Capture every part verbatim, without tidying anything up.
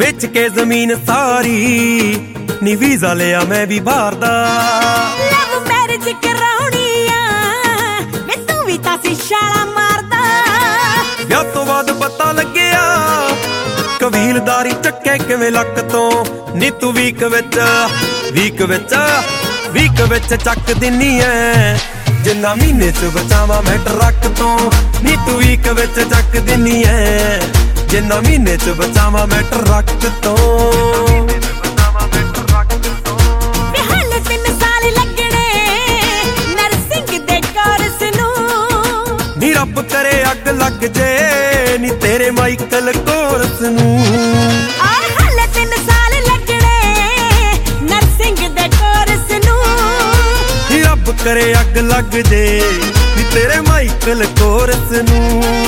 बेच के जमीन सारी नी वीजा लिया मैं भी बाहर दा लव मैरिज कराउणी आ मैं तू भी तां सी छाला मारदा विआह तो बाद पता लग्या कबीलदारी चक्के किवें लक तो नी तू वीक विच वीक विच वीक विच चक दिन्नी ऐ जिन्ना महीने च बचावा मैं ट्रक तो नी तू वीक विच चक दिन्नी ऐ जिन्ना महीने च बचावा मैं ट्रक तो हाले तीन साल लगने नर्सिंग दे कोर्स नू नी रब करे अग लग जे नी तेरे माइकल कोर्स नू हाले तीन साल लगने नर्सिंग दे कोर्स नू नी रब करे अग लग जे नी तेरे माइकल कोर्स नू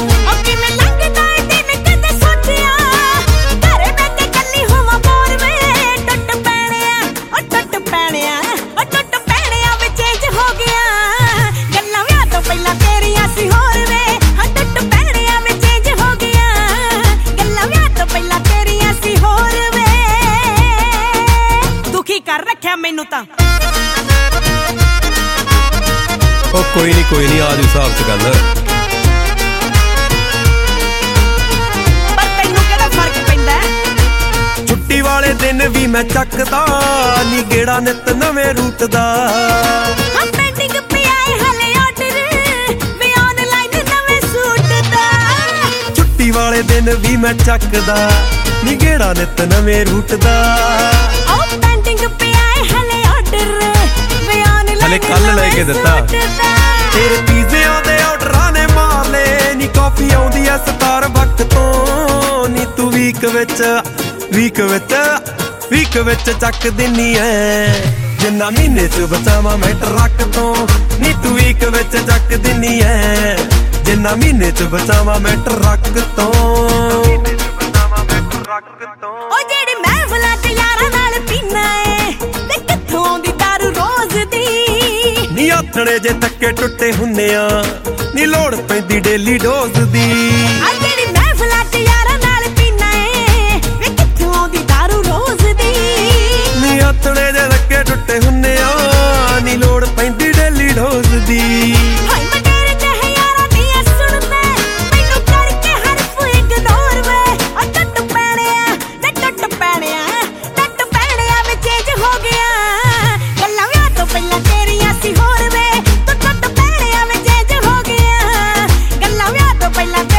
कर रखा मैनू तां ओ कोई नहीं कोई नहीं आज हिसाब च गल पर तैनू केड़ा फर्क पैंदा छुट्टी वाले दिन भी मैं चकदा नी गेड़ा नित नवें रूट दा हम पेंडिंग पे आए हले ऑर्डर वे ऑनलाइन नवें सूट दा छुट्टी वाले दिन भी मैं चकदा नी गेड़ा नित नवें रूट दा हले कल लेके दिता तेरे पीजे आउंदे ऑर्डरां ने मार ले नी कॉफी आउंदी ऐ स्टारबक तो नी तू वीक विच वीक विच वीक विच चक दिन्नी ऐ जिन्ना महीने च बचावा मैं ट्रक तो नी तू वीक विच चक दिन्नी ऐ जिन्ना महीने च बचावा मैं ट्रक तो ओ जेड़ी महफिलां च यारां नाल पीना ऐ ते कित्थों आउंदी दारू रोज दी नी आथणे जे थक्के टुੱਟੇ ਹੁੰਨੇ ਆ नी लोड़ पैंदी डेली डोज दी आ जेड़ी महफिलां च यारां नाल पीना ऐ वे कित्थों आउंदी दारू रोज दी नी आथणे जे थक्के टुੱਟੇ ਹੁੰਨੇ आ नी लोड़ पैंदी डेली डोज दी हाय मैं तेरे ते है यारां दी सुणदा मैनू करके हरफ इग्नोर वे ओ टट पैणिया ते टट पैणिया टट पैणिया वे चेंज हो गया गल्लां विआह तो पहला तेरियां सी होर वे तू टट पैणिया वे चेंज हो गया गल्लां विआह तो पहला